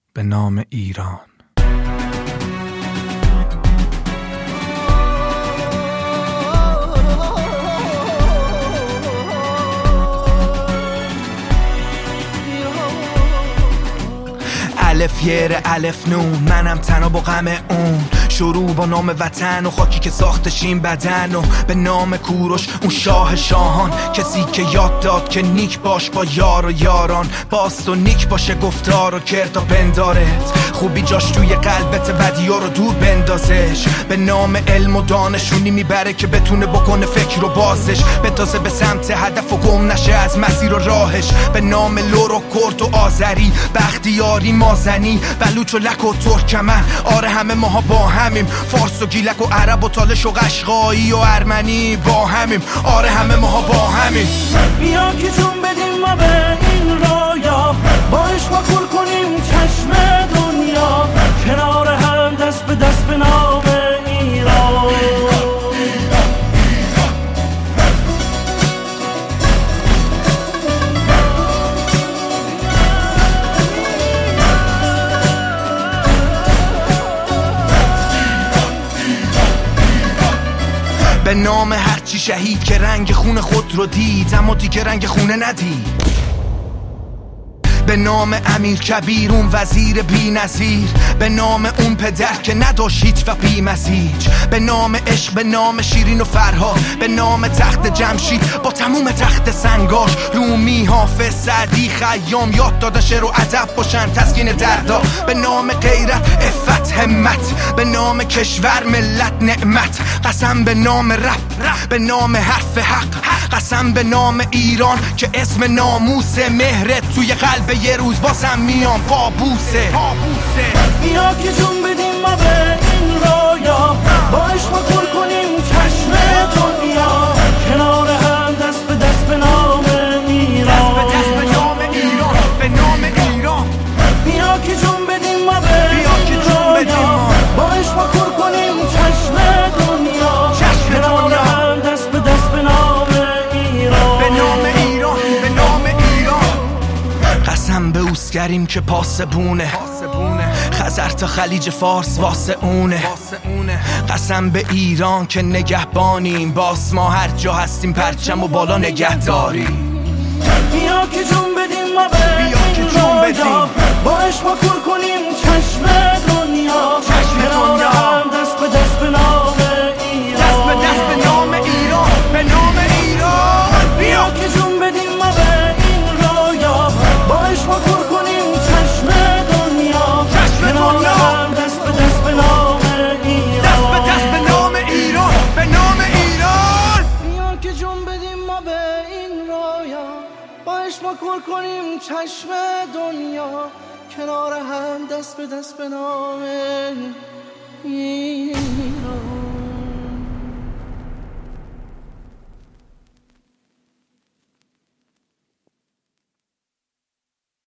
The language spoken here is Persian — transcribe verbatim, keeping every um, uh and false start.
به نام ایران. الف یر الف نون، منم تنها با غم اون. شروع با نام وطن و خاکی که ساختش این بدن، و به نام کوروش اون شاه شاهان، کسی که یاد داد که نیک باش با یار و یاران، باست و نیک باشه گفتار و کردا بندارت، خوبی جاش توی قلبت بدیا رو دور بندازش. به نام علم و دانشونی میبره که بتونه بکنه فکر رو بازش، بتازه به سمت هدف و گم نشه از مسیر و راهش. به نام لور و کرد و آذری، بختیاری مازنی، بلوچ و لک و ترکمن، آره همه ماها با همیم. فارس و گیلک و عرب و تالش و قشقایی و ارمنی با همیم، آره همه ماها با همیم. بیا که جون بدیم ما به این رایا، با عشق ما کور کنیم چشم دنیا، کنار هم دست به دست به نام ایران. به نام هرچی شهید که رنگ خون خود رو دید اما دیگه رنگ خونه ندید. به نام امیر کبیر اون وزیر بی نظیر، به نام اون پدر که نداشت هیچ و بی مسیج. به نام عشق، به نام شیرین و فرهاد، به نام تخت جمشید با تموم تخت سنگاش. رومی، حافظ، سعدی، خیام یاد دادن شعر و ادب باشن تسکین دردا. به نام غیرت، عفت، همت، به نام کشور، ملت، نعمت. قسم به نام رب، به نام حرف حق، قسم به نام ایران که اسم ناموس مهرت توی قلب یه روز بازم میام قابوسه. بیا که جون بدیم ما به این رایا، با عشق ما کور کنیم چشم دنیا، کنار هم دست به دست به نام ایران. دست به دست به نام ایران، به نام ایران. بیا که جون بدیم ما به این رایا، با عشق ما کور کنیم چشم دنیا، کنار هم دست به دست به نام ایران. به نام ایران، به نام ایران. قسم به اوسگریم که پاسبونه، خزر تا خلیج فارس واسه اونه. قسم به ایران که نگهبانیم، باس ما هر جا هستیم پرچم و بالا نگه داریم. بیا که جون بدیم ما به این رایا، با عشق ما کور کنیم چشم دنیا، کنار هم دست به دست به نام ایران. دست به دست به نام ایران، به نام ایران. بیا که جون بدیم ما به این رایا، با عشق ما کور کنیم چشم دنیا، کنار هم دست به دست به نام ایران. دست به دست به نام ایران، به نام ایران. بیا که جون بدیم ما به این رایا، با عشق ما کور کنیم چشم دنیا، کنار هم دست به دست به نام ایران.